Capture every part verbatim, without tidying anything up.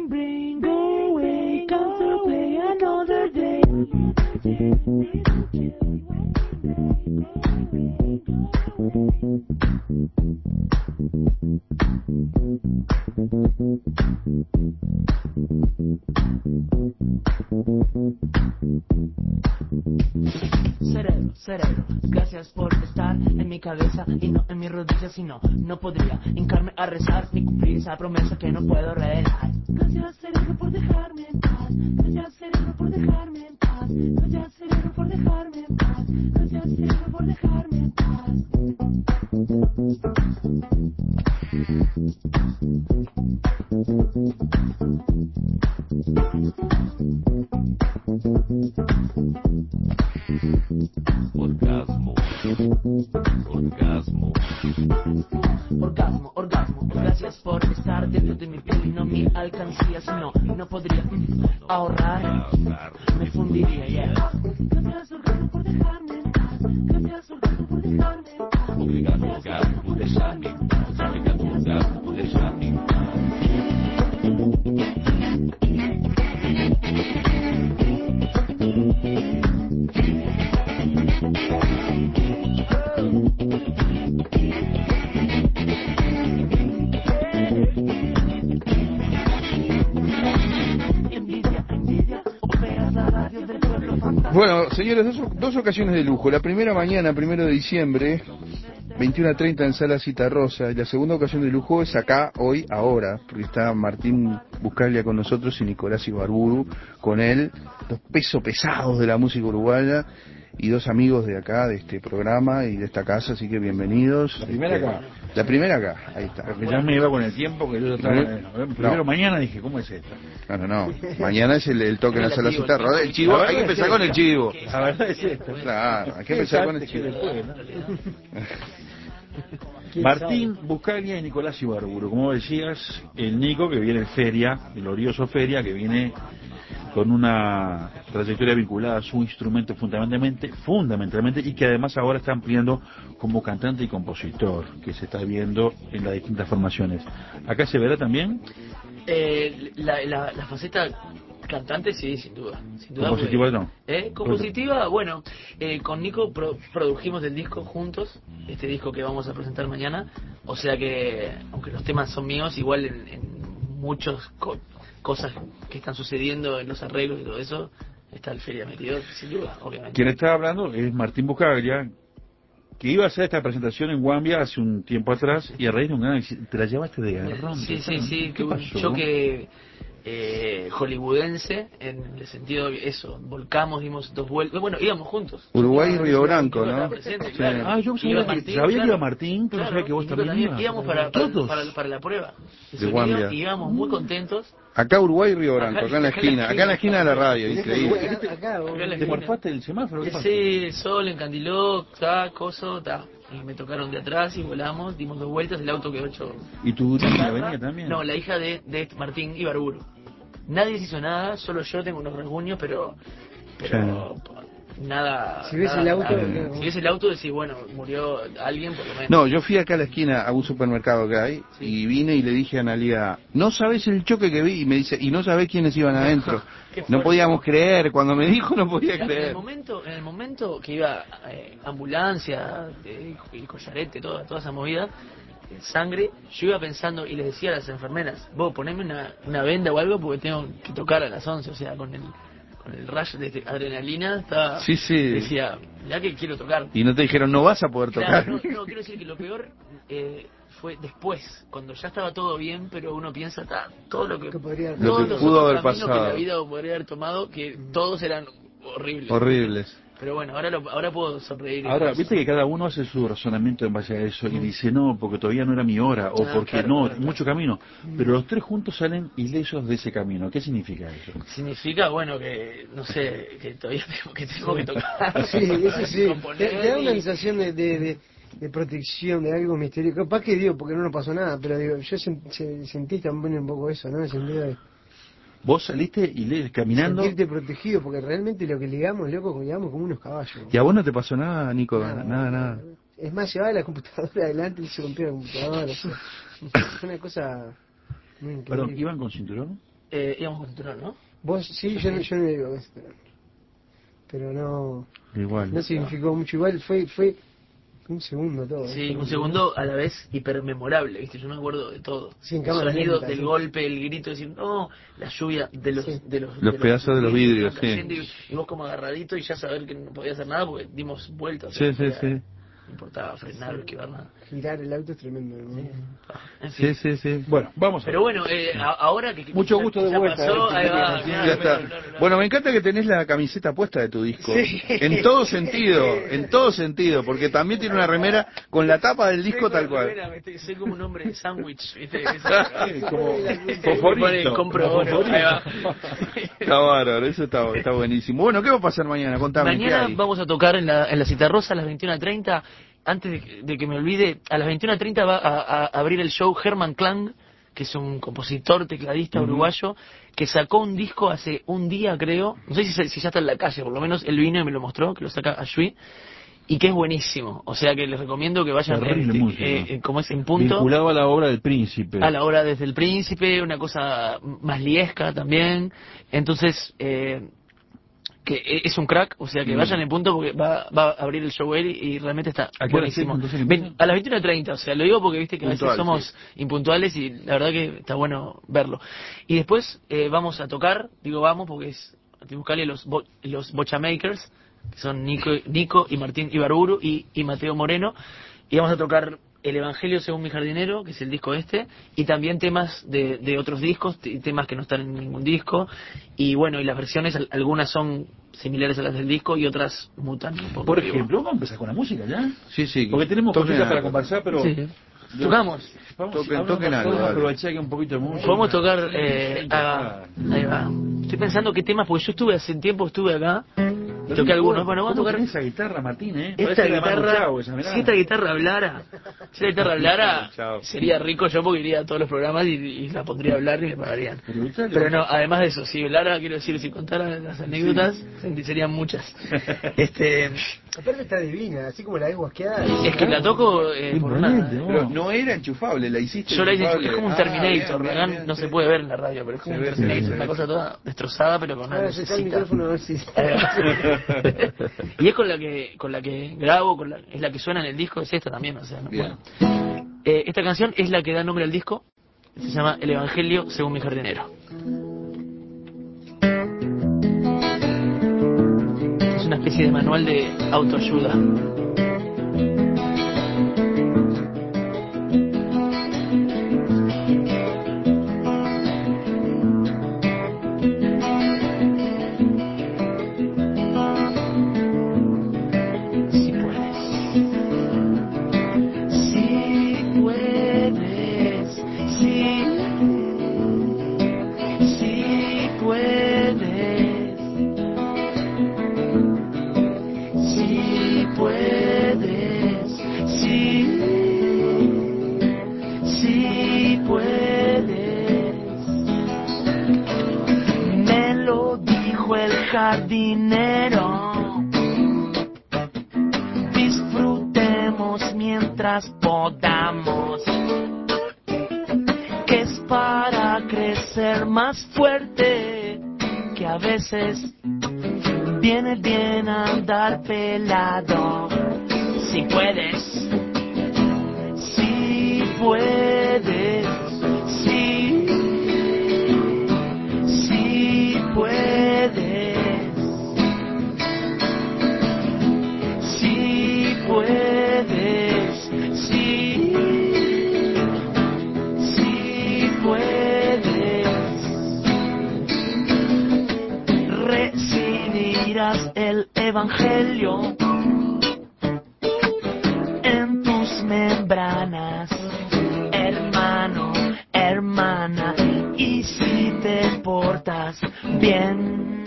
bring her away, come to play another day. Cerebro, cerebro, gracias por estar en mi cabeza y no en mis rodillas, sino no podría hincarme a rezar ni cumplir esa promesa que no puedo revelar. Gracias cerebro por dejarme en paz, gracias cerebro por dejarme en paz, gracias cerebro por dejarme en paz, gracias cerebro por dejarme en paz. Orgasmo, orgasmo, orgasmo, orgasmo, gracias por estar dentro de mi piel y no mi alcancía, sino no podría mm, ahorrar, me fundiría, yeah. Gracias orgasmo por dejarme en paz, gracias orgasmo por dejarme en paz. obrigado orgasmo por dejarme en paz, obrigado orgasmo por dejarme en paz. Bueno, señores, dos, dos ocasiones de lujo. La primera mañana, primero de diciembre, veintiuno a treinta en Sala Citarrosa. Y la segunda ocasión de lujo es acá, hoy, ahora, porque está Martín Buscaglia con nosotros y Nicolás Ibarburu con él, dos pesos pesados de la música uruguaya y dos amigos de acá, de este programa y de esta casa, así que bienvenidos. La primera este, acá. La primera acá, ahí está. Porque ya me iba con el tiempo, que yo estaba... No. Primero no. Mañana dije, ¿cómo es esto? No, no, no. Mañana es el, el toque en la Sala Citarrosa. El chivo, hay que empezar con el chivo. La verdad es esto. Claro, hay que empezar con el chivo. Después, ¿no? Martín Buscaglia y Nicolás Ibarburu. Como decías, el Nico que viene en Feria, el glorioso Feria, que viene con una trayectoria vinculada a su instrumento fundamentalmente, fundamentalmente, y que además ahora está ampliando como cantante y compositor, que se está viendo en las distintas formaciones. ¿Acá se verá también? Eh, la, la, la faceta cantante, sí, sin duda. Sin duda ¿Compositiva porque, no? ¿eh? Compositiva, bueno, eh, con Nico pro, produjimos el disco juntos, este disco que vamos a presentar mañana, o sea que, aunque los temas son míos, igual en, en muchos co cosas que están sucediendo en los arreglos y todo eso, está el Feria metido, sin duda, obviamente. Quien está hablando es Martín Buscaglia, que iba a hacer esta presentación en Guambia hace un tiempo atrás, y a raíz de un gran... ¿Te la llevaste de garrón? Sí, sí, sí, ¿Qué tuve un pasó? choque eh, hollywoodense, en el sentido de eso, volcamos, dimos dos vueltas, bueno, íbamos juntos. Uruguay y Río Branco, ¿no? Presente, Sí. claro. Ah, yo sabía, Iba que, Martín, sabía claro, que iba Martín, pero claro, no sabía que vos y Nico también ibas. íbamos para, para, ¿Todos? para, para la prueba De Guambia. y íbamos muy contentos. Acá Uruguay y Río Branco, Acá- acá en la acá en la esquina, acá en la esquina de la radio, increíble. Acá, vos. ¿Te morfaste el semáforo? ¿Qué pasó? Sí, el sol encandiló, ta, coso, ta. Y me tocaron de atrás y volamos, dimos dos vueltas, el auto quedó hecho... ¿Y tu hija venía también? No, la hija de, de Martín Ibarburu. Nadie se hizo nada, solo yo tengo unos rasguños, pero... pero nada... Si ves nada, el auto... nada. No. Si ves el auto, decís, bueno, murió alguien por lo menos. No, yo fui acá a la esquina a un supermercado que hay Sí. y vine y le dije a Analia, ¿no sabes el choque que vi? Y me dice, ¿y no sabés quiénes iban adentro? Qué No fuerte. podíamos creer, cuando me dijo no podía En el creer. momento, en el momento que iba eh, ambulancia, eh, y collarete, toda, toda esa movida, eh, sangre, yo iba pensando y les decía a las enfermeras, vos poneme una, una venda o algo porque tengo que tocar a las once, o sea, con el con el rush de adrenalina, estaba, Sí, sí. decía, mirá que quiero tocar. Y no te dijeron, no vas a poder tocar. Claro, no, no, quiero decir que lo peor eh, fue después, cuando ya estaba todo bien, pero uno piensa, ta, todo lo que, Que podría- Lo todos que los pudo otros haber caminos pasado. que la vida podría haber tomado, que todos eran horribles. Horribles. Pero bueno, ahora lo, ahora puedo sonreír. Ahora, viste que cada uno hace su razonamiento en base a eso y dice, no, porque todavía no era mi hora, o Ah, porque claro, no, claro, claro. mucho camino. Pero los tres juntos salen ilesos de ese camino. ¿Qué significa eso? Significa, bueno, que, no sé, que todavía tengo que, tengo que tocar. Sí, eso sí. componer Te, te da una y- sensación de, de, de, de protección, de algo misterioso. Capaz que digo, porque no nos pasó nada, pero digo, yo sen- se- sentí también un poco eso, ¿no? El sentido de Vos saliste ileso, caminando, sentirte protegido, porque realmente lo que ligamos, loco, ligamos como unos caballos. ¿Y a vos no te pasó nada, Nico? Nada, nada. nada. Es más, llevaba la computadora adelante y se rompió la computadora. o sea, Fue una cosa muy increíble. perdón, ¿iban con cinturón? eh, íbamos con Cinturón, ¿no? Vos, sí, yo no, yo no digo eso, pero, pero no, Igual. no significó mucho. Igual fue, fue un segundo todo. Sí, ¿eh? un segundo a la vez hipermemorable, ¿viste? Yo me acuerdo de todo. Sí, en El cámara sonido lenta, del sí. golpe, el grito, decir, no, la lluvia de los, Sí. de los, Los pedazos de los vidrios, ¿no? sí. Cayendo y, y vos como agarradito y ya saber que no podía hacer nada porque dimos vueltas. Sí, no sí, podía- sí. No importaba frenar o esquivar nada. Girar el auto es tremendo, ¿no? Sí. En fin. Sí, sí, sí. Bueno, vamos a Pero bueno, eh, a- ahora que, que Mucho ya- gusto de ya vuelta, pasó, eh, ahí va, sí, claro, Ya está. claro, claro, claro. Bueno, me encanta que tenés la camiseta puesta de tu disco. Sí. En todo sentido, en todo sentido, porque también tiene una remera con la tapa del disco Soy tal como cual. remera, ¿viste? Soy como un hombre de sándwich, ¿viste? Sí, como Pone, fosforito, compro como oro, fosforito. ahí va. Está bárbaro, eso está, está buenísimo. Bueno, ¿qué va a pasar mañana? Contame, ¿qué Mañana hay? vamos a tocar en la, en la Citarrosa a las veintiuna treinta. Antes de, que- de que me olvide, a las veintiuna treinta va a, a- a abrir el show Herman Klang, que es un compositor, tecladista uruguayo, que sacó un disco hace un día, creo. No sé si, se- si ya está en la calle, por lo menos él vino y me lo mostró, que lo saca a Shui. Y que es buenísimo. O sea que les recomiendo que vayan, Terrible eh, música. eh, eh, como es en punto. Vinculado a la obra del Príncipe. A la hora desde el Príncipe, una cosa más liesca también. Entonces, eh, que es un crack, o sea que Mm. vayan en punto porque va, va a abrir el show él y, y realmente está ¿A qué hora buenísimo. es, entonces, empieza? Ven, a las veintiuna treinta, o sea, lo digo porque viste que a veces Puntual, somos impuntuales y la verdad que está bueno verlo. Y después eh, vamos a tocar, digo vamos porque es de buscarle los, bo- los Bochamakers, que son Nico, Nico y Martín Ibarburu y, y Mateo Moreno, y vamos a tocar El Evangelio según mi jardinero, que es el disco este, y también temas de, de otros discos, t- temas que no están en ningún disco, y bueno, y las versiones, al- algunas son similares a las del disco y otras mutan un poco. Por digo. ejemplo, vamos a empezar con la música ya. Sí, sí. Porque tenemos Toquen cositas para algo. conversar, pero... Sí. Tocamos. Vamos, Toquen- vamos, toquen algo, Vamos a dale. aprovechar que un poquito de música. Podemos tocar, eh, a- ahí va. Estoy pensando qué temas, porque yo estuve hace un tiempo, estuve acá, y toqué algunos. Bueno, vamos a ¿Cómo tocar tenés esa guitarra, Martín, eh? esta Parece la Manu guitarra. Chao, esa, mirá. Si esta guitarra hablara, si la guitarra hablara, Chao. sería rico yo porque iría a todos los programas y, y la pondría a hablar y me pagarían. Pero, ¿viste? Pero no, además de eso, si hablara, quiero decir, si contara las anécdotas, serían muchas. Este, Aparte está divina, así como la ves guasqueada. es que la toco eh, por Imponente, nada. vos. Pero no era enchufable, la hiciste Yo la hice, enchufable. es como un Ah, Terminator, bien, acá bien, bien, no sí. se puede ver en la radio, pero es como Se un ve, se ve, Terminator, se una ve. cosa toda destrozada, pero con una Ahora se está el lucecita. micrófono a ver si... Eh, y es con la que con la que grabo, con la, es la que suena en el disco, es esta también, o sea, no, Bien. bueno. Eh, esta canción es la que da nombre al disco, se llama El Evangelio según mi jardinero. Es una especie de manual de autoayuda. Si puedes, si puedes, si, si puedes, si puedes, si, si puedes. Me lo dijo el jardinero. Disfrutemos mientras podamos, que es para crecer más fuerte, que a veces viene bien andar pelado. Si puedes, si puedes, si, si puedes. Si puedes, si, si puedes, recibirás el Evangelio en tus membranas, hermano, hermana, y si te portas bien,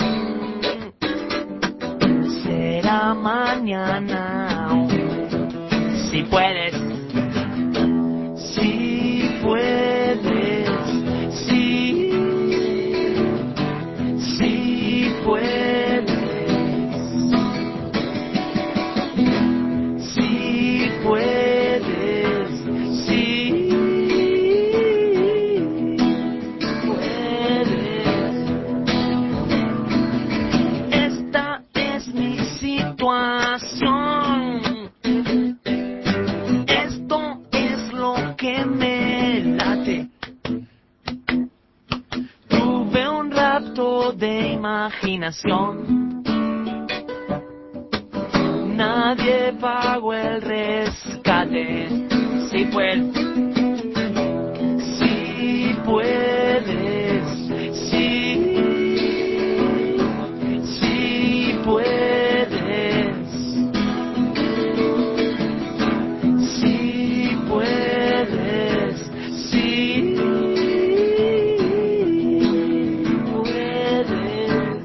será mañana. Si puedes, si puedes, si, si puedes, si puedes, si puedes. gasto de imaginación. Nadie pagó el rescate. Si puedes, si puedes, si, si puedes, si puedes, si puedes,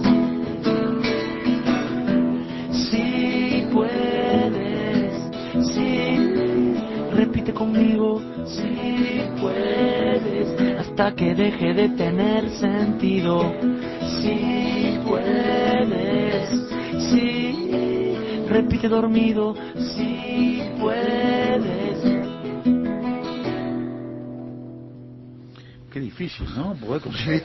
si puedes, si, repite conmigo, si puedes, hasta que deje de tener sentido. Si puedes, si, repite dormido, si puedes. Qué difícil, ¿no? Poder conseguir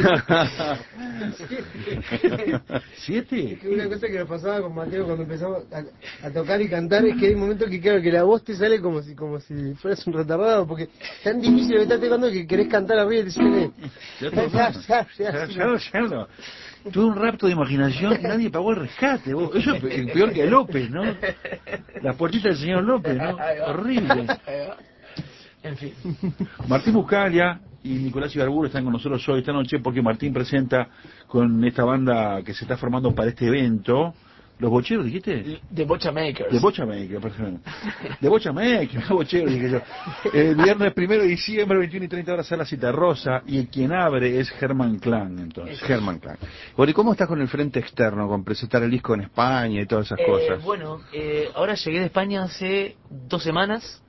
¿Siete? Es que una cosa que nos pasaba con Mateo cuando empezamos a, a tocar y cantar es que hay momentos que claro que la voz te sale como si como si fueras un retardado, porque es tan difícil que estás tocando que querés cantar arriba y te sale. Ya, ya, ya, ya, ya, ya, no. Tuve un rapto de imaginación y nadie pagó el rescate, vos. Eso es pe- peor que López, ¿no? La puertita del señor López, ¿no? Horrible. En fin. Martín Buscalia y Nicolás Ibarburu están con nosotros hoy, esta noche, porque Martín presenta con esta banda que se está formando para este evento, ¿los bocheros dijiste? The Bocha Makers. De Bocha Maker, por ejemplo. De Bocha Maker, no bocheros, dije yo. El viernes primero de diciembre, veintiuna y treinta horas, Sala Citarrosa, y quien abre es Germán Clan, entonces. Germán Clan. Bueno, ¿y cómo estás con el frente externo, con presentar el disco en España y todas esas Eh, cosas? bueno, eh, ahora llegué de España hace dos semanas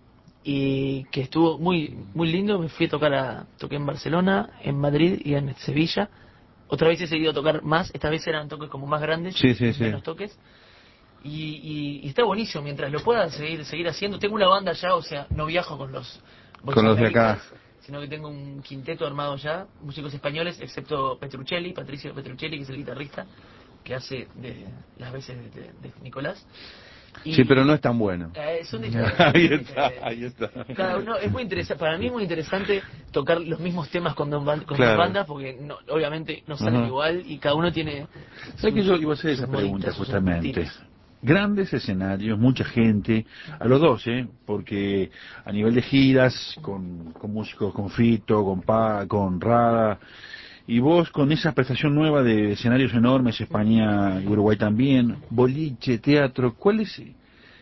y que estuvo muy muy lindo. Me fui a tocar a toqué en Barcelona, en Madrid y en Sevilla. Otra vez he seguido a tocar más, esta vez eran toques como más grandes, Sí, sí, sí. menos toques. Y, y, y está buenísimo, mientras lo pueda seguir seguir haciendo. Tengo una banda ya, o sea, no viajo con los Con los de acá. Makers, sino que tengo un quinteto armado ya, músicos españoles, excepto Petruccelli, Patricio Petruccelli, que es el guitarrista, que hace de las veces de, de, de Nicolás. Y, Sí, pero no es tan bueno. Eh, son diferentes. Ahí son está, diferentes. ahí está. Cada uno es muy interesante. Para mí es muy interesante tocar los mismos temas con dos, ban- con Claro. dos bandas, porque no, obviamente no salen Ajá. igual y cada uno tiene. ¿Sabes que yo iba a hacer sus esa pregunta moditas, sus justamente? tiros. Grandes escenarios, mucha gente, a los dos, ¿eh? Porque a nivel de giras, con, con músicos, con Fito, con Pa, con Rada, y vos con esa prestación nueva de escenarios enormes, España y Uruguay también, boliche, teatro, ¿cuál es? eh,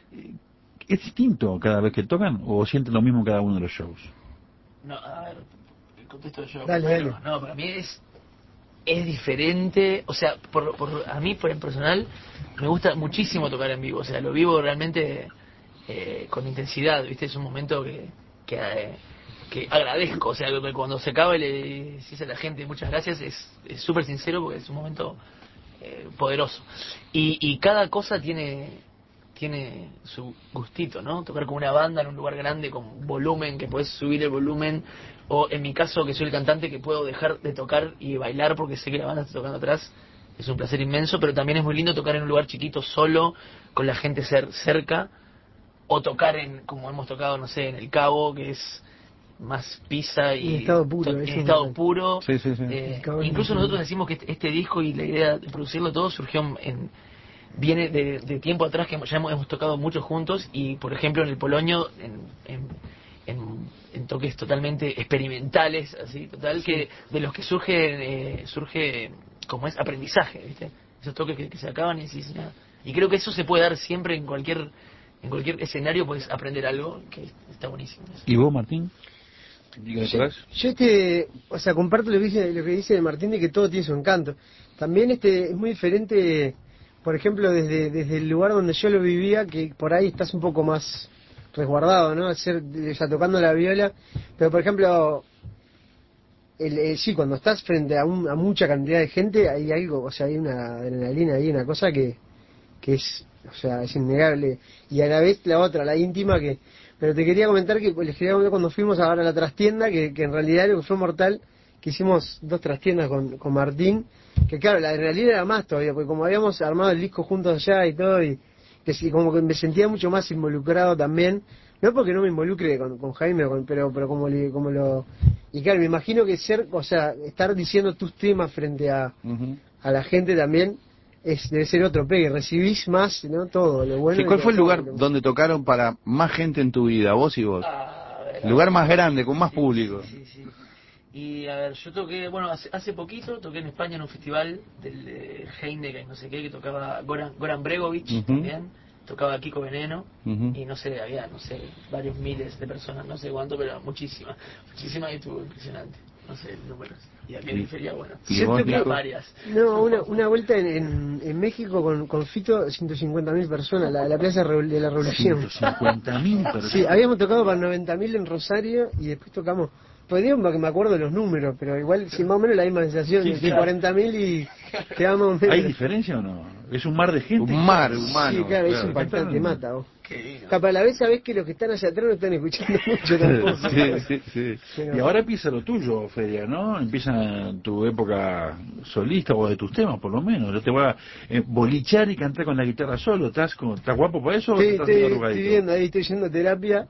¿Es distinto cada vez que tocan o sienten lo mismo cada uno de los shows? No, a ver, contesto yo. Dale, primero. dale. No, para mí es es diferente, o sea, por, por a mí por en personal me gusta muchísimo tocar en vivo, o sea, lo vivo realmente eh, con intensidad, ¿viste? Es un momento que que, eh, que agradezco, o sea, que cuando se acaba y le decís a la gente muchas gracias, es es súper sincero porque es un momento eh, poderoso. Y, y cada cosa tiene tiene su gustito, ¿no? Tocar con una banda en un lugar grande con volumen, que puedes subir el volumen, o en mi caso que soy el cantante que puedo dejar de tocar y bailar porque sé que la banda está tocando atrás, es un placer inmenso, pero también es muy lindo tocar en un lugar chiquito solo, con la gente ser cerca, o tocar en, como hemos tocado, no sé, en el Cabo, que es más pizza y En estado puro, to- es en un- estado puro. Sí, sí, sí. Eh, El Cabo es incluso muy nosotros lindo. decimos que este, este disco y la idea de producirlo todo surgió en viene de, de tiempo atrás que ya hemos, hemos tocado mucho juntos y por ejemplo en el Polonio en, en, en, en toques totalmente experimentales así total que de los que surge eh, surge como es aprendizaje, ¿viste? Esos toques que, que se acaban y decís nada. Y creo que eso se puede dar siempre en cualquier en cualquier escenario, puedes aprender algo que está buenísimo. ¿Y vos, Martín? Diga, Yo, Nicolás. yo este, o sea, comparto lo que dice, lo que dice Martín de que todo tiene su encanto. También este es muy diferente, por ejemplo, desde, desde el lugar donde yo lo vivía, que por ahí estás un poco más resguardado, ¿no? Hacer, ya tocando la viola, pero por ejemplo, el, el- sí, cuando estás frente a, un- a mucha cantidad de gente, hay algo, o sea, hay una adrenalina, hay una cosa que, que es, o sea, es innegable. Y a la vez la otra, la íntima, que... Pero te quería comentar que les quería comentar cuando fuimos ahora a la trastienda, que, que en realidad lo que fue mortal, que hicimos dos trastiendas con, con Martín, que claro, la adrenalina era más todavía, porque como habíamos armado el disco juntos allá y todo, y que sí, como que me sentía mucho más involucrado también, No porque no me involucre con, con Jaime, con, pero pero como, le, como lo... Y claro, me imagino que ser, o sea, estar diciendo tus temas frente a, Ujú. a la gente también es debe ser otro pegue. Recibís más, ¿no? Todo, lo bueno. Sí, ¿cuál y fue el todo, lugar lo- donde tocaron para más gente en tu vida, vos y vos? Ah, a ver, El lugar a ver. más grande, con más Sí, público. Sí, sí, sí. Y a ver, yo toqué, bueno, hace, hace poquito toqué en España en un festival del de Heineken, no sé qué, que tocaba Goran, Goran Bregovic Ujú. también, tocaba Kiko Veneno, Ujú. y no sé, había, no sé, varios miles de personas, no sé cuánto, pero muchísimas, muchísimas, y estuvo impresionante, no sé números. Y aquí en Feria, bueno, ¿Y vos, Siento que- Nico? varias. No, una, una vuelta en, en, en México con, con Fito, ciento cincuenta mil personas, la, la Plaza Revol- de la Revolución. ciento cincuenta mil personas. Sí, habíamos tocado para noventa mil en Rosario y después tocamos, pues digo que me acuerdo de los números, pero igual sí, más o menos la misma sensación, Sí, de claro. cuarenta mil y quedamos menos. ¿Hay diferencia o no? ¿Es un mar de gente? Un mar humano. Sí, claro, es claro. impactante, mata vos. Qué divino. Capaz a la vez sabés que los que están allá atrás no están escuchando mucho tampoco. Sí, sí, sí. Pero- Y ahora empieza lo tuyo, Feria, ¿no? Empieza tu época solista o de tus temas, por lo menos. Yo te voy a eh, bolichar y cantar con la guitarra solo. ¿Estás, con, ¿estás guapo para eso o Estoy, estás estoy, medio estoy arrugadito? viendo ahí, estoy yendo a terapia.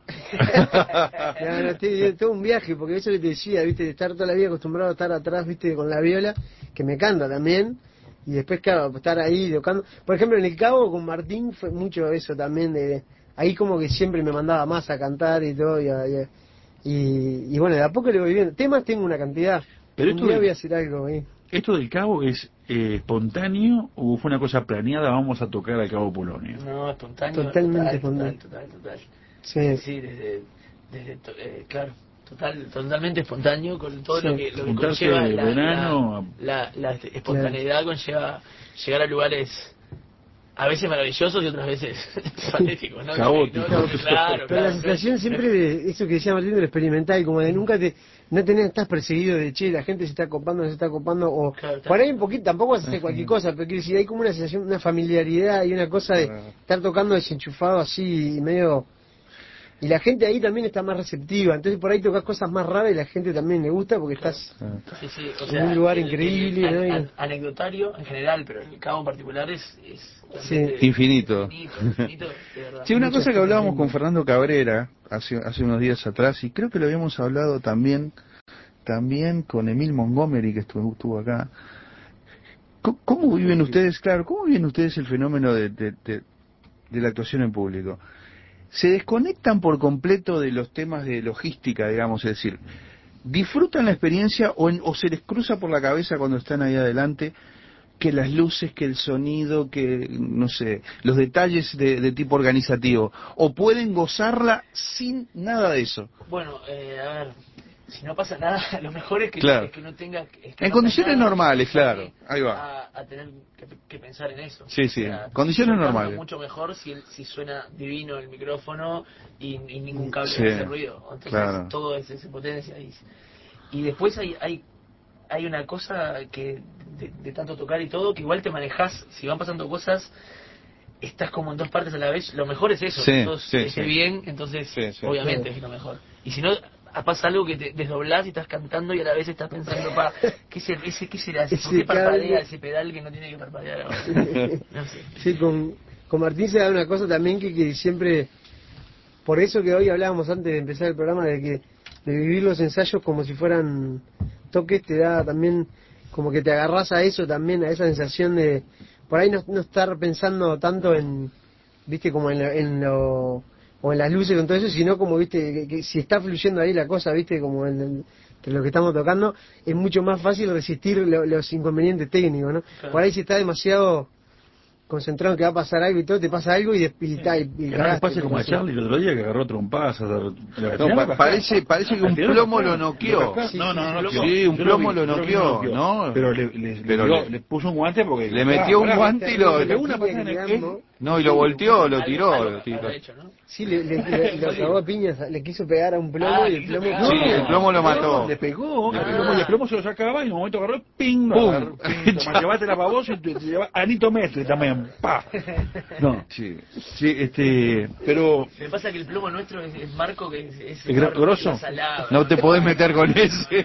No, no, estoy viendo todo un viaje, porque eso que te decía, viste, de estar toda la vida acostumbrado a estar atrás, viste, con la viola, que me canta también, y después, claro, estar ahí tocando. Por ejemplo, en el Cabo con Martín fue mucho eso también, de ahí como que siempre me mandaba más a cantar y todo, y, a- y, a- y, y bueno, de a poco le voy viendo. Temas tengo una cantidad, Pero un esto día de- voy a hacer algo ahí. ¿Esto del Cabo es eh, espontáneo o fue una cosa planeada? Vamos a tocar al Cabo Polonio. No, espontáneo. Totalmente total, espontáneo. Total, total, total. Sí. Sí, desde, desde to- eh, claro, total, totalmente espontáneo con todo Sí. lo que, lo que Juntarse conlleva de la, verano la, la, la espontaneidad conlleva llegar a lugares a veces maravillosos y otras veces patéticos, ¿no? Caóticos. No, no, claro, Pero la claro, sensación no- siempre de eso que decía Martín, de lo experimental, como de nunca te, no tenés, estás perseguido de che, la gente se está copando, no se está copando, o Claro, está- por ahí un poquito, tampoco vas a hacer cualquier cosa, pero quiero decir, hay como una sensación, una familiaridad y una cosa de Ah. estar tocando desenchufado así, y medio, y la gente ahí también está más receptiva, entonces por ahí tocas cosas más raras y la gente también le gusta porque estás, Sí, sí, o en sea, un lugar el- increíble, el ¿no? an- Y- an- anecdotario en general, pero el Cabo en particular es, es Sí. realmente Infinito. infinito, infinito, de verdad. Sí, una Muchas cosa que cosas hablábamos lindas. con Fernando Cabrera hace, hace unos días atrás, y creo que lo habíamos hablado también también con Emil Montgomery, que estuvo, estuvo acá. ¿Cómo, cómo viven ustedes, claro, cómo viven ustedes el fenómeno de, de, de, de la actuación en público? ¿Se desconectan por completo de los temas de logística, digamos, es decir, disfrutan la experiencia o, en- o se les cruza por la cabeza cuando están ahí adelante que las luces, que el sonido, que, no sé, los detalles de, de tipo organizativo, o pueden gozarla sin nada de eso? Bueno, eh, a ver, si no pasa nada, lo mejor es que, Claro. no, es que no tenga... es que En no tenga condiciones nada normales, que claro, forzarme ahí va. A, a tener que, que pensar en eso. Sí, sí, O sea, condiciones yo canto normales. mucho mejor si, el- si suena divino el micrófono y, y ningún cable Sí, hace ruido. Entonces claro. todo es, se potencia. Y, y después hay... hay hay una cosa que de, de tanto tocar y todo, que igual te manejas, si van pasando cosas, estás como en dos partes a la vez, lo mejor es eso, Sí, que todo sí, esté sí. bien, entonces Sí, sí. obviamente Sí. es lo mejor. Y si no, pasa algo que te desdoblás y estás cantando y a la vez estás pensando, pa, ¿qué, ser, ese, ¿qué será? ¿Por Ese qué parpadea cable. ese pedal que no tiene que parpadear ahora? No sé. Sí, con, con Martín se da una cosa también que, que siempre, por eso que hoy hablábamos antes de empezar el programa, de que de vivir los ensayos como si fueran toques, te da también, como que te agarrás a eso también, a esa sensación de, por ahí no, no estar pensando tanto en, viste, como en lo, en lo- o en las luces, con todo eso, sino como, viste, que, que si está fluyendo ahí la cosa, viste, como en, el- entre lo que estamos tocando, es mucho más fácil resistir lo- los inconvenientes técnicos, ¿no? Claro. Por ahí si está demasiado concentrado en que va a pasar algo y todo, te pasa algo y, de- y, ta, y, y Que no le cagaste, pase como a pero sí. Charlie el otro día que agarró trompadas. No, pa- parece, parece que un plomo lo noqueó. No, no, no, no. Sí, un yo plomo vi, lo yo vi, noqueó, lo ¿no? Pero le, le, le Pero dio- le- le puso un guante porque... Le metió un pará, guante y lo, le pegó una pasada en el Terrible, cuello. no, y lo volteó, lo Algo- tiró, algo lo tiró. habrá hecho, ¿no? Sí, le, le, le- lo cagó a piñas, le quiso pegar a un plomo Ah, y le el quiso plomo... pegar. Sí, el plomo lo mató. Le pegó, Le el pegó. plomo, y el plomo se lo sacaba y en un momento agarró, ping, lo ¡Pum! agarró, ping, toma, llévatela para vos y te, te lleva Anito Mestre también, pa. No, Sí. sí, este, pero Me pasa que el plomo nuestro es, es Marco, que es, es ¿Es gro- Marco, grosso? que es salado, No te podés meter con ese.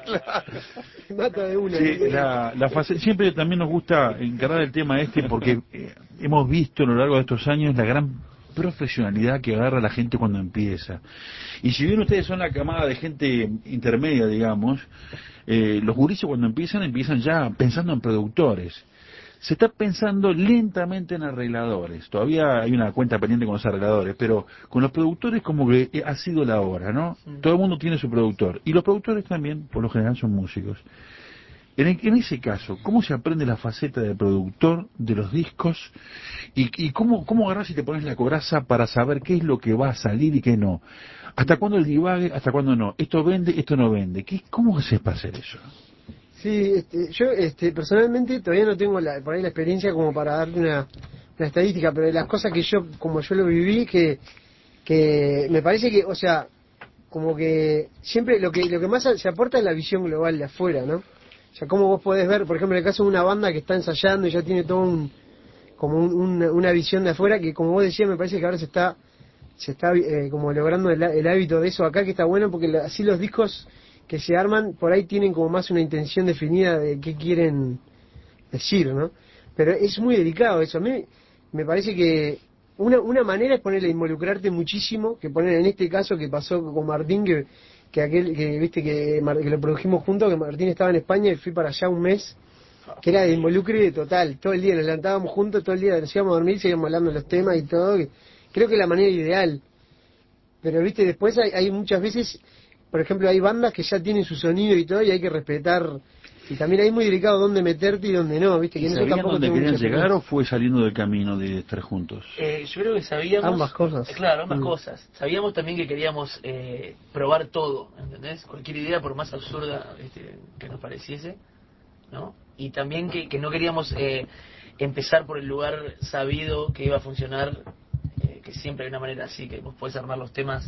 Mata de una. sí, la, la fase- siempre también nos gusta encarar el tema este porque eh, hemos visto a lo largo de estos años la gran profesionalidad que agarra la gente cuando empieza. Y si bien ustedes son la camada de gente intermedia, digamos, eh, los gurises cuando empiezan, empiezan ya pensando en productores. Se está pensando lentamente en arregladores. Todavía hay una cuenta pendiente con los arregladores, pero con los productores como que ha sido la hora, ¿no? Sí. Todo el mundo tiene su productor. Y los productores también, por lo general, son músicos. En, el, en ese caso, ¿cómo se aprende la faceta de productor de los discos? ¿Y, y cómo, cómo agarras y te pones la coraza para saber qué es lo que va a salir y qué no? ¿Hasta cuándo el divague? ¿Hasta cuándo no? ¿Esto vende? ¿Esto no vende? ¿Qué, ¿Cómo haces para hacer eso? Sí, este, yo este, personalmente todavía no tengo la, por ahí la experiencia como para darte una, una estadística, pero de las cosas que yo, como yo lo viví, que, que me parece que, o sea, como que siempre lo que lo que más se aporta es la visión global de afuera, ¿no? O sea, cómo vos podés ver, por ejemplo, en el caso de una banda que está ensayando y ya tiene todo un, como un, una, una visión de afuera, que como vos decías, me parece que ahora se está, se está eh, como logrando el, el hábito de eso acá, que está bueno, porque así los discos que se arman por ahí tienen como más una intención definida de qué quieren decir, ¿no? Pero es muy delicado eso. A mí me parece que una una manera es ponerle a involucrarte muchísimo, que poner en este caso que pasó con Martín, que, que aquel que viste que, que lo produjimos juntos, que Martín estaba en España y fui para allá un mes, que era de involucre total, todo el día nos levantábamos juntos, todo el día nos íbamos a dormir, seguíamos hablando de los temas y todo, que creo que es la manera ideal. Pero viste, después hay, hay muchas veces, por ejemplo, hay bandas que ya tienen su sonido y todo y hay que respetar, y también ahí es muy delicado dónde meterte y dónde no, ¿viste? Que ¿Y en eso sabían tampoco dónde tengo querían mucha llegar experiencia. o fue saliendo del camino de estar juntos? Eh, yo creo que sabíamos... Ambas cosas. Eh, claro, ambas Mm. cosas. Sabíamos también que queríamos eh, probar todo, ¿entendés? Cualquier idea, por más absurda este, que nos pareciese, ¿no? Y también que, que no queríamos eh, empezar por el lugar sabido que iba a funcionar, eh, que siempre hay una manera así, que vos podés armar los temas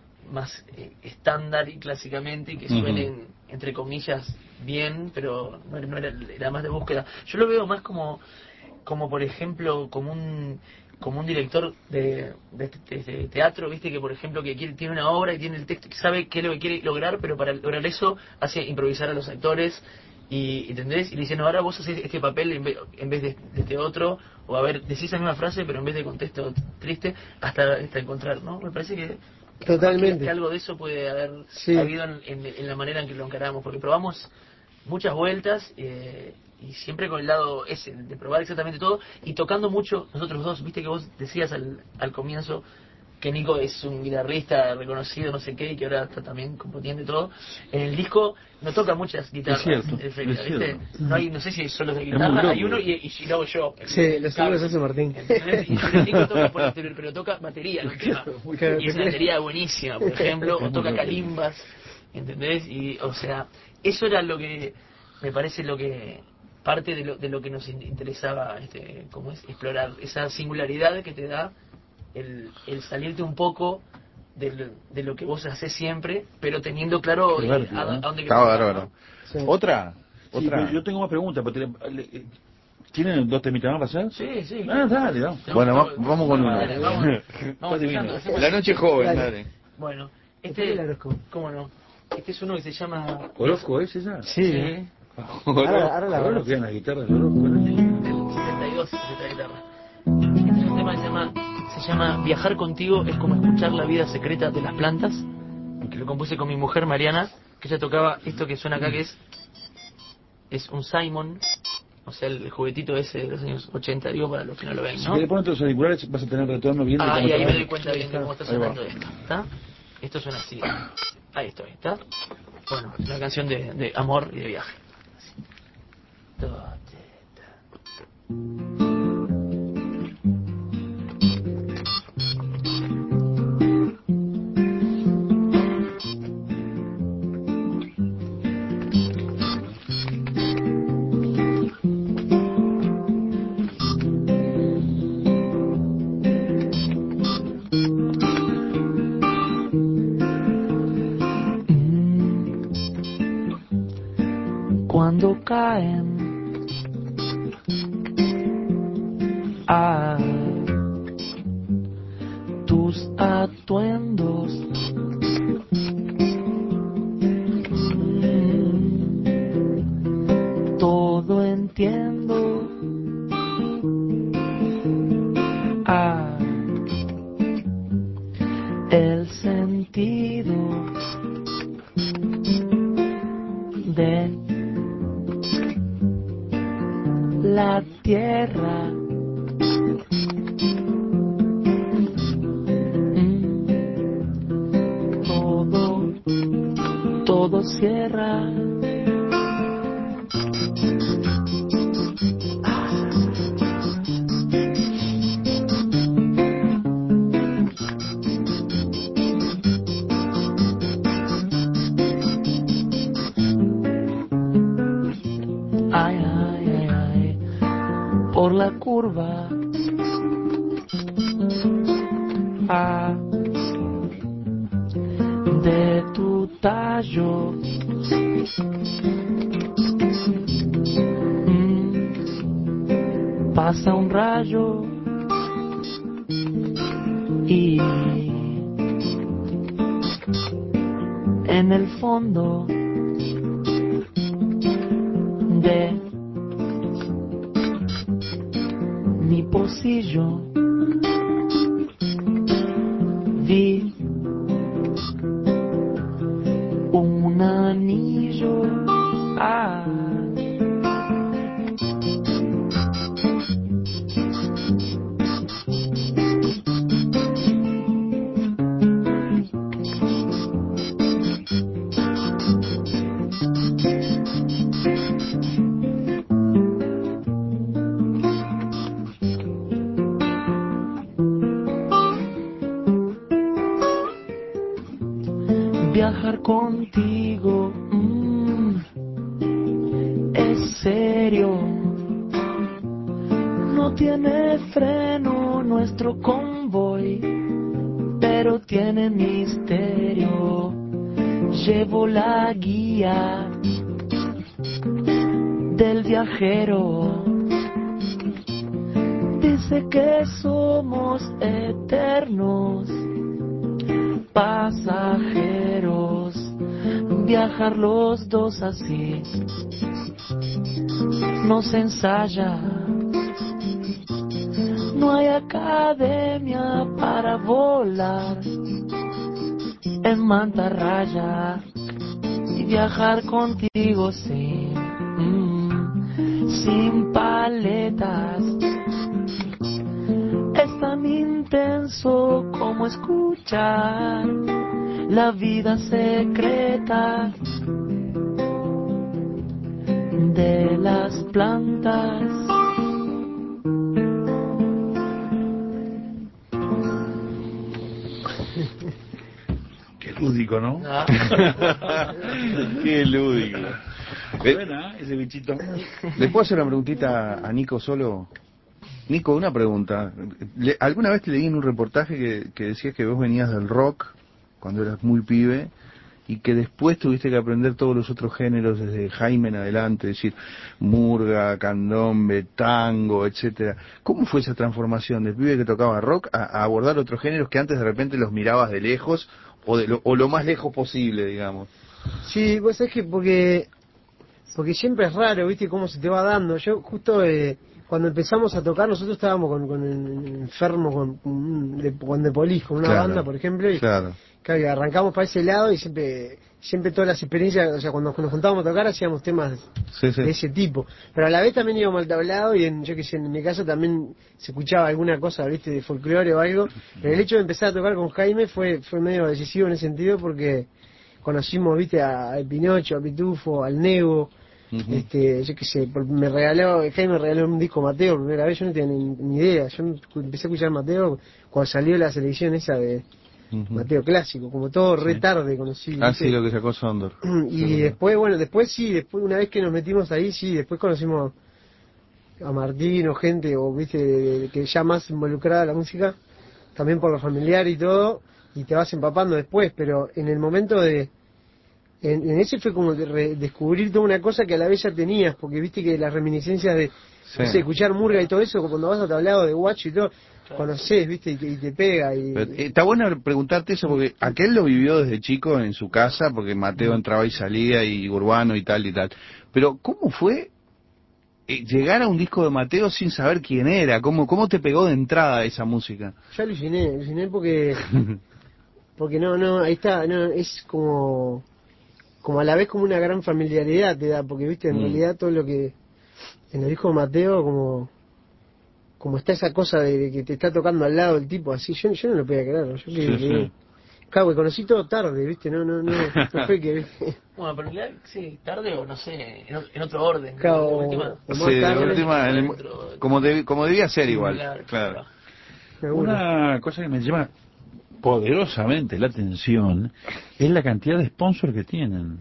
más eh, estándar y clásicamente y que suenen, uh-huh. entre comillas, bien, pero no, no era, era más de búsqueda. Yo lo veo más como, como por ejemplo, como un como un director de, de, de, de teatro, viste, que por ejemplo que quiere, tiene una obra y tiene el texto, que sabe qué es lo que quiere lograr, pero para lograr eso hace improvisar a los actores y, ¿entendés? Y le dicen, no, ahora vos haces este papel en vez, en vez de, de este otro, o a ver, decís la misma frase, pero en vez de contexto triste, hasta, hasta encontrar, ¿no? Me parece que Totalmente. Que, que algo de eso puede haber sí. habido en, en, en la manera en que lo encaramos, porque probamos muchas vueltas eh, y siempre con el lado ese, de probar exactamente todo y tocando mucho nosotros dos. Viste que vos decías al, al comienzo que Nico es un guitarrista reconocido, no sé qué, y que ahora está también componiendo y todo. En el disco no toca muchas guitarras. Es cierto, el Feria, es cierto. No hay, no sé si hay solos de guitarra, hay uno y, y si lo hago yo. Sí, los solos hace Martín. ¿Entendés? Y el Nico toca por el, pero toca batería en el tema. Claro, Y es una batería buenísima, por ejemplo, o toca calimbas, ¿entendés? Y, o sea, eso era lo que, me parece lo que, parte de lo, de lo que nos interesaba, este, como es, explorar, esa singularidad que te da el, el salirte un poco de, de lo que vos haces siempre, pero teniendo claro eh, Vértigo, a, a ¿no? dónde Estaba querés llegar, bárbaro. ¿no? Sí. ¿Otra? Sí, ¿Otra? pero yo tengo más preguntas. Pero te- ¿Tienen dos temitas más para hacer? Sí, sí. Ah, dale, vamos. Bueno, va- vamos con uno. Dale, vamos, vamos empezando, hacemos- La noche joven, Dale. dale. Bueno, Este este, Orozco. ¿cómo no? Este es uno que se llama... ¿Orozco es esa? Sí. Sí. Ahora, ahora la Ahora verdad. que en la guitarra de Orozco, ¿no? Del setenta y dos es esta guitarra. Este es un tema que se llama, se llama Viajar contigo es como escuchar la vida secreta de las plantas, que lo compuse con mi mujer Mariana, que ella tocaba esto que suena acá, que es es un Simon, o sea, el juguetito ese de los años ochenta, digo, para los que no lo ven, Si ¿no? te le pones los auriculares vas a tener retorno bien de Ah, cómo y ahí está. me doy cuenta bien de cómo está Ahí va. sonando esto, ¿está? Esto suena así. Ahí estoy, ¿está? Bueno, es una canción de, de amor y de viaje. Así. Todo, te, ta. Cuando caen a tus atuendos, mm, todo entiendo. A la tierra. Mm. Todo, todo cierra. Ay, ay, ay, ay, por la curva. Ah, de tu tallo. Mm, pasa un rayo y en el fondo de mi pocillo vi un anillo. Ah, viajar contigo, mm, es serio. No tiene freno nuestro convoy, pero tiene misterio. Llevo la guía del viajero. Dice que somos eternos pasajeros, viajar los dos así no se ensaya. No hay academia para volar en mantarraya y viajar contigo sin, mm, sin paletas. Es tan intenso como escuchar la vida secreta de las plantas. Qué lúdico, ¿no? Ah. Qué lúdico. Buena, ese bichito. ¿Le puedo hacer una preguntita a Nico solo? Nico, una pregunta. Le- ¿Alguna vez te leí en un reportaje que, que decías que vos venías del rock cuando eras muy pibe y que después tuviste que aprender todos los otros géneros desde Jaime en adelante, es decir, murga, candombe, tango, etcétera? ¿Cómo fue esa transformación del pibe que tocaba rock a, a abordar otros géneros que antes de repente los mirabas de lejos o de lo, o lo más lejos posible, digamos? Sí, vos sabés que porque porque siempre es raro, ¿viste? Cómo se te va dando. Yo justo eh, cuando empezamos a tocar, nosotros estábamos con, con el enfermo, con, con, de, con The Police, con una Claro, banda, por ejemplo, y claro. claro, que arrancamos para ese lado y siempre siempre todas las experiencias, o sea, cuando nos juntábamos a tocar hacíamos temas Sí, sí. de ese tipo. Pero a la vez también íbamos al tablado y en, yo que sé, en mi caso también se escuchaba alguna cosa, ¿viste? De folclore o algo. Pero el hecho de empezar a tocar con Jaime fue fue medio decisivo en ese sentido porque conocimos, ¿viste? A, a Pinocho, a Pitufo, al Nego. Ujú. Este, yo qué sé, por- me regaló, Jaime me regaló un disco Mateo por primera vez, yo no tenía ni, ni idea, yo empecé a escuchar Mateo cuando salió la selección esa de Ujú. Mateo clásico, como todo re Sí. tarde conocí, Ah, ¿viste? sí, lo que sacó Sondor. Y después, bueno, después sí, después una vez que nos metimos ahí, sí, después conocimos a Martín o gente, o viste, de- de- que ya más involucrada en la música, también por lo familiar y todo, y te vas empapando después, pero en el momento de, en, en ese fue como de re- descubrir toda una cosa que a la vez ya tenías, porque viste que las reminiscencias de, Sí. no sé, escuchar murga y todo eso, cuando vas a tablado de guacho y todo, conocés, viste, y te, y te pega, y... Pero, eh, está bueno preguntarte eso porque aquel lo vivió desde chico en su casa, porque Mateo entraba y salía y Urbano y tal y tal. Pero ¿cómo fue eh, llegar a un disco de Mateo sin saber quién era? ¿Cómo, cómo te pegó de entrada esa música? Yo aluciné, aluciné porque, porque no, no, ahí está, no, es como, como a la vez como una gran familiaridad te da, porque viste, en Mm. realidad todo lo que, en el disco de Mateo, como como está esa cosa de, de que te está tocando al lado el tipo así, yo, yo no lo podía creer. Yo Sí, que, sí. que- claro, que conocí todo tarde, ¿viste? No, no, no, no fue que... Bueno, pero en realidad, sí, tarde o no sé, en, o- en otro orden. Claro, de o- última. o más Sí, de tarde. última, en el- Dentro- como, deb- como debía ser igual, Claro, claro. Seguro. Una cosa que me llama poderosamente la atención es la cantidad de sponsors que tienen.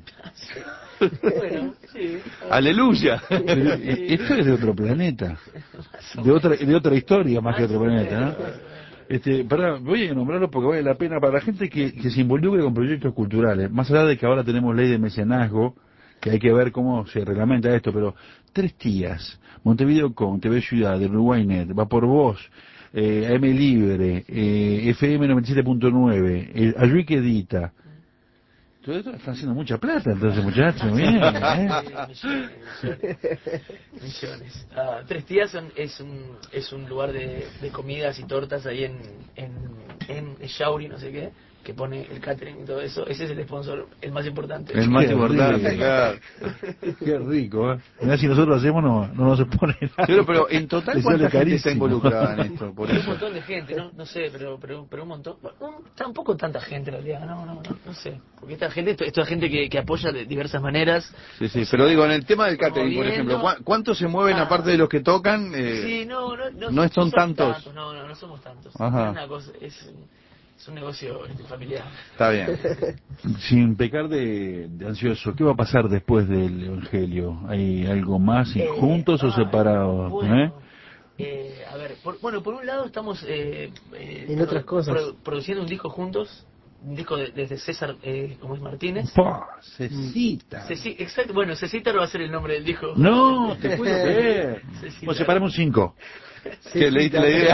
Bueno, sí. Aleluya. Pero esto es de otro planeta, de otra de otra historia más que otro planeta, ¿no? Este, para, voy a nombrarlo porque vale la pena para la gente que, que se involucre con proyectos culturales, más allá de que ahora tenemos ley de mecenazgo, que hay que ver cómo se reglamenta esto, pero Tres Tías, Montevideo Con, T V Ciudad, Uruguay Net, Va por Vos, eh, A M Libre, eh, F M noventa y siete punto nueve, eh, Ayuí que Edita. Todo esto está haciendo mucha plata, entonces, muchachos, bien, ¿eh? Millones, millones. Ah, Tres Tías son- es un es un lugar de, de comidas y tortas ahí en en en Shauri, no sé qué, que pone el catering y todo eso. Ese es el sponsor, el más importante. El más Qué importante, rico. claro. Qué rico, ¿eh? Mirá, si nosotros hacemos, no, no nos pone nada. Pero, pero en total, Le ¿cuánta sale gente está carísimo. involucrada en esto? Por Un eso. montón de gente, no no sé, pero pero pero un montón. Bueno, un- tampoco tanta gente en realidad, no, no, no, no sé. Porque esta gente, esto, esto es gente que, que apoya de diversas maneras. Sí, sí, pero digo, en el tema del catering, por Promoviendo. ejemplo, ¿cuá- ¿cuántos se mueven Ah. aparte de los que tocan? Eh, Sí, no, no, no, no son somos tantos. No, no, no somos tantos. Ajá. Es una cosa, es, es un negocio este, familiar. Está bien. Sin pecar de, de ansioso, ¿qué va a pasar después del Evangelio? ¿Hay algo más, y Eh, juntos o ah, separados? Bueno, ¿eh? eh, a ver, por, bueno, por un lado estamos eh, eh, En otras cosas. pro- produciendo un disco juntos, un disco de- desde César, eh, como es Martínez. Pa, Cecita. Ceci- exacto, bueno, Cecitar va a ser el nombre del disco. No, te puedo creer. Cecita. Pues separamos cinco. Que le diste la idea.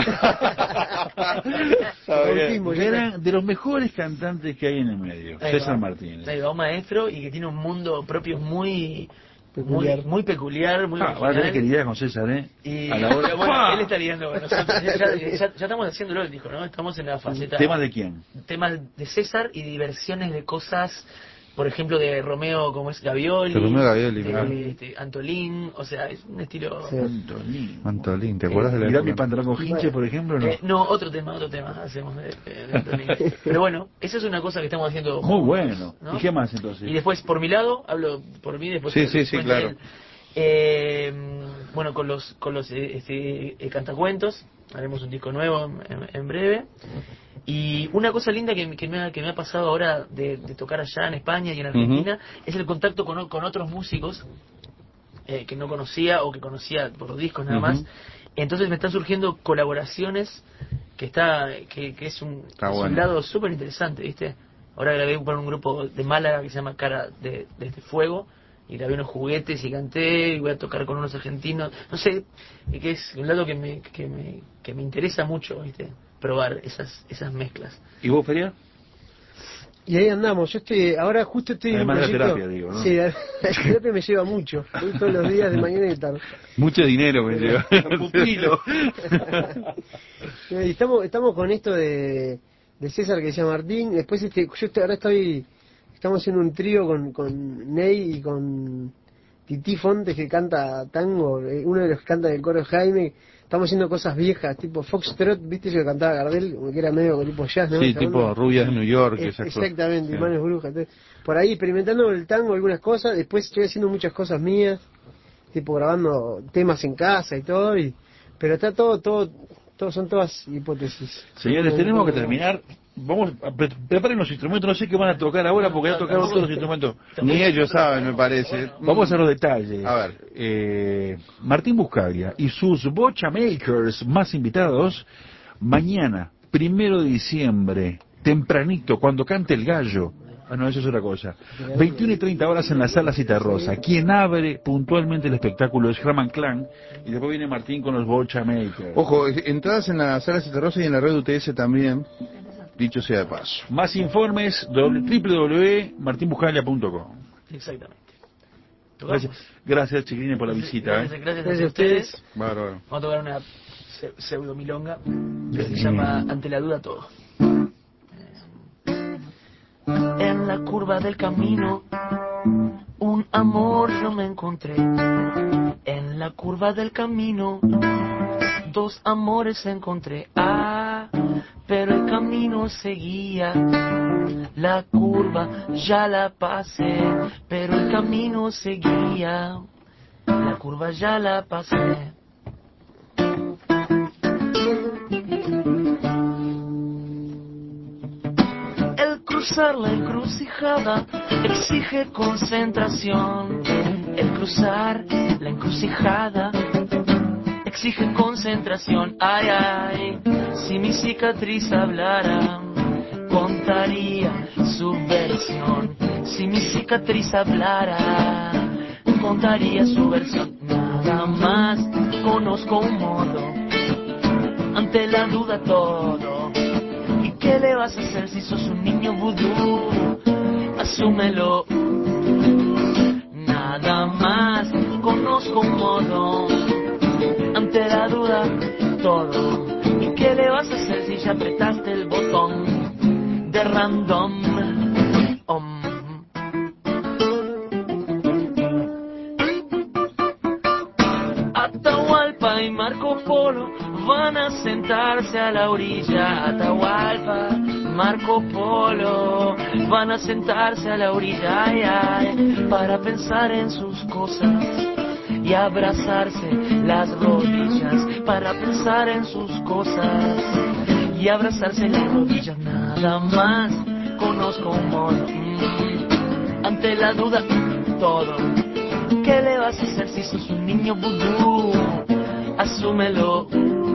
Está bien. Bautismo, ya Eran de los mejores cantantes que hay en el medio. Ahí César va. Martínez. Ahí va, un maestro y que tiene un mundo propio muy Peculiar. muy, muy peculiar, muy Ah, va a tener original. que lidiar con César, ¿eh? Y A la hora. pero bueno, ¡Pah! él está lidiando con nosotros. Ya, ya- ya- ya estamos haciéndolo, él dijo, ¿no? Estamos en la faceta. ¿Tema de quién? Temas de César y diversiones de cosas, por ejemplo, de Romeo, como es Gavioli. De Romeo Gavioli, de, claro. este, Antolín, o sea, es un estilo. Sí. Antolín. Antolín, ¿te acuerdas de la ¿Irá mi época? pantalón con hinche, por ejemplo? No. Eh, no, otro tema, otro tema hacemos de, de- de Antolín. Pero bueno, esa es una cosa que estamos haciendo. Muy juntos, bueno. ¿no? ¿Y qué más entonces? Y después, por mi lado, hablo por mí, después Sí, que sí, sí, cuente claro. él. Eh, bueno, con los con los eh, este, eh, cantacuentos, haremos un disco nuevo en, en- en breve. Y una cosa linda que, que, me, ha, que me ha pasado ahora de, de tocar allá en España y en Argentina es el contacto con, o- con otros músicos eh, que no conocía o que conocía por los discos nada más. Ujú. Entonces me están surgiendo colaboraciones que está que, que es un, Está es un bueno. lado súper interesante, ¿viste? Ahora grabé para un grupo de Málaga que se llama Cara de, de este Fuego y grabé unos juguetes y canté y voy a tocar con unos argentinos, no sé, y que es un lado que me que me, que me interesa mucho, ¿viste? Probar esas esas mezclas. ¿Y vos, Feria? Y ahí andamos, yo estoy, ahora justo estoy Además de en un la proyecto. terapia, digo, ¿no? Sí, la, la terapia me lleva mucho, voy todos los días de mañana y de tarde. Mucho dinero me lleva. Pupilo. Y estamos, estamos con esto de, de César que se llama Martín, después este, yo estoy- ahora estoy, estamos haciendo un trío con, con Ney y con Titi Fontes que canta tango, eh, uno de los que canta del coro es Jaime, estamos haciendo cosas viejas, tipo Foxtrot, viste eso que cantaba Gardel, que era medio tipo jazz, ¿no? Sí, Esa tipo onda. Rubias de New York. Es- esas cosas. exactamente, Sí. Manos Brujas. Entonces, por ahí experimentando con el tango algunas cosas, después estoy haciendo muchas cosas mías, tipo grabando temas en casa y todo, y pero está todo, todo, todo son todas hipótesis. Señores, tenemos que terminar. Vamos, a pre- preparen los instrumentos, no sé qué van a tocar ahora porque ya tocaron todos los instrumentos. Ni ellos saben, me parece. Vamos a los detalles. A ver. Eh, Martín Buscaglia y sus Bocha Makers más invitados, mañana, primero de diciembre, tempranito, cuando cante el gallo. Ah, no, eso es otra cosa. veintiuna y treinta horas en la Sala Citarrosa. Quien abre puntualmente el espectáculo es Herman Clan y después viene Martín con los Bocha Makers. Ojo, entradas en la sala Citarrosa y en la red U T S también, dicho sea de paso. Más informes, doble- doble u doble u doble u punto martin buscaglia punto com. Exactamente. ¿Tocamos? Gracias, gracias chiquilines por la visita. Gracias, ¿eh? gracias, Gracias a a ustedes. ustedes. Bárbaro. Vamos a tocar una pse- pseudo milonga que se llama Ante la duda todo. En la curva del camino, un Un amor yo me encontré en la curva del camino. Dos amores encontré, ah, pero el camino seguía. La curva ya la pasé, pero el camino seguía. La curva ya la pasé. El cruzar la encrucijada exige concentración. El cruzar la encrucijada exige concentración. Ay, ay, si mi cicatriz hablara, contaría su versión. Si mi cicatriz hablara, contaría su versión. Nada más conozco un modo, ante la duda todo. ¿Y qué le vas a hacer si sos un niño vudú? Asúmelo. Nada más conozco un modo, ante la duda todo. ¿Y qué le vas a hacer si ya apretaste el botón de random? Om. Atahualpa y Marco Polo van a sentarse a la orilla. Atahualpa, Marco Polo van a sentarse a la orilla, ay, ay, para pensar en sus cosas y abrazarse las rodillas, para pensar en sus cosas y abrazarse las rodillas. Nada más conozco un modo, mm, ante la duda todo. ¿Qué le vas a hacer si sos un niño vudú? Asúmelo.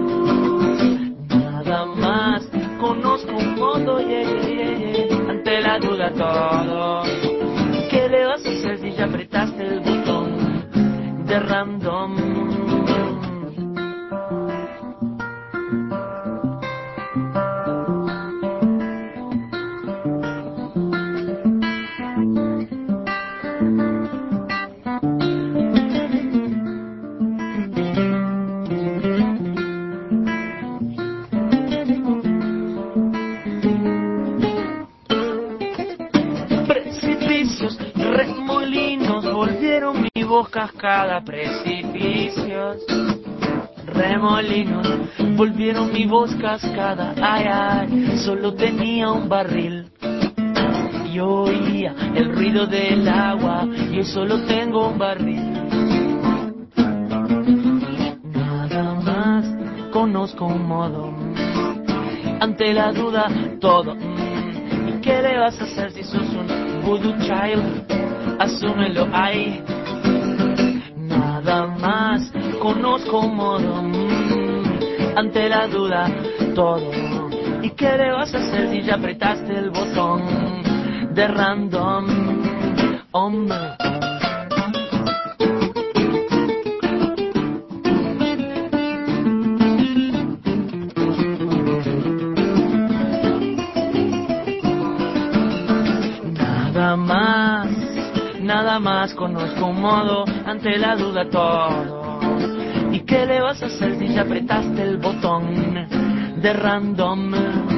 Nada más conozco un modo, yeah, yeah, yeah, ante la duda todo. ¿Qué le vas a hacer si ya apretaste el botón de random? Precipicios, remolinos, volvieron mi voz cascada. Precipicios, remolinos, volvieron mi voz cascada. Ay, ay, solo tenía un barril y oía el ruido del agua. Y hoy solo tengo un barril. Nada más conozco un modo, ante la duda todo. ¿Y qué le vas a hacer si sos un voodoo child? Asúmelo, ay. Nada más conozco un modo, mm, ante la duda todo. ¿Y qué le vas a hacer si ya apretaste el botón de random? Hombre. Nada más, nada más conozco un modo, ante la duda todo. ¿Y qué le vas a hacer si ya apretaste el botón de random?